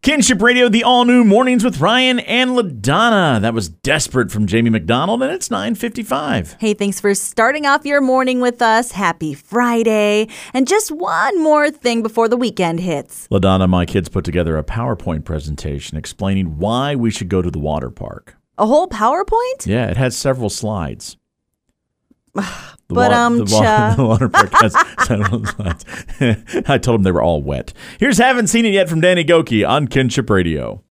Kinship Radio, the all-new Mornings with Ryan and LaDonna. That was Desperate from Jamie McDonald, and it's 9:55. Hey, thanks for starting off your morning with us. Happy Friday. And just one more thing before the weekend hits. LaDonna, my kids put together a PowerPoint presentation explaining why we should go to the water park. A whole PowerPoint? Yeah, it has several slides. The water park has several slides. I told them they were all wet. Here's Haven't Seen It Yet from Danny Gokey on Kinship Radio.